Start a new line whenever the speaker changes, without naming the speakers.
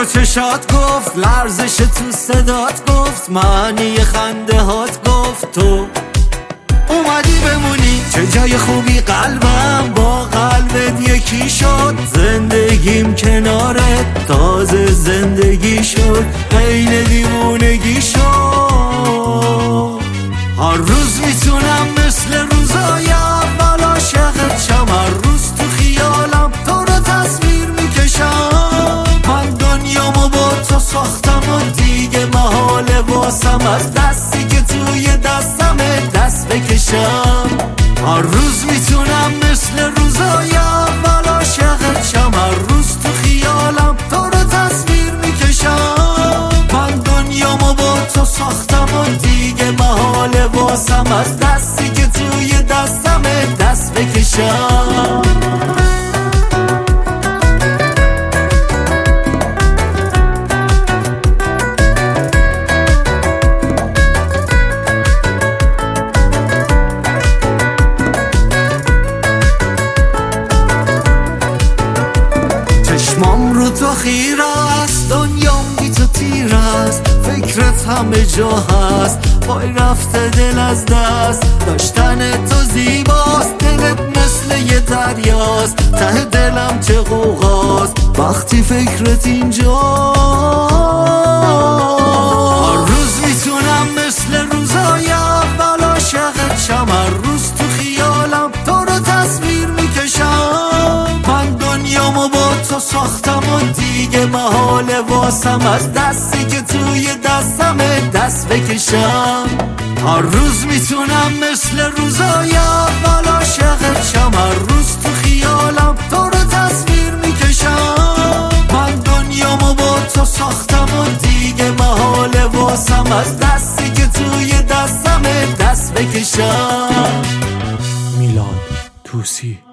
تو چشات گفت، لرزش تو صدات گفت، معنی خنده هات گفت تو اومدی بمونی. چه جای خوبی قلبم با قلبت یکی شد، زندگیم کنارت تازه زندگی شد، غیر دیوونگی شد. هر روز میتونم مثل روزای اول عاشقت شم، هر روز تو خیالم تو رو تصویر میکشم. من دنیامو با تو ساختم و دیگه محاله واسم از دستی که توی دستمه دست بکشم. هر روز میتونم مثل روزای اول عاشقت شم، هر روز تو خیالم تو رو تصویر میکشم. من دنیامو با تو ساختم و دیگه محاله واسم از دستی که توی دستمه دست بکشم. چشمام رو تو خیره است، دنیام بی تو تیر است، فکرت همه جا هست، پای رفته دل از دست. داشتن تو زیباست، دلت مثل یه دریاست، ته دلم چه غوغاست وقتی فکرت اینجا. هر روز میتونم مثل روزای اول عاشقت شم، هر روز تو خیالم تو رو تصویر میکشم. من دنیامو با تو ساختم و دیگه محاله واسم از دستی که توی دستمه دست بکشم. هر روز میتونم مثل روزای اول عاشقت شم، هر روز تو خیالم تو رو تصویر میکشم. من دنیامو با تو ساختم و دیگه محاله واسم از دستی که توی دستمه دست بکشم.
میلاد توسی.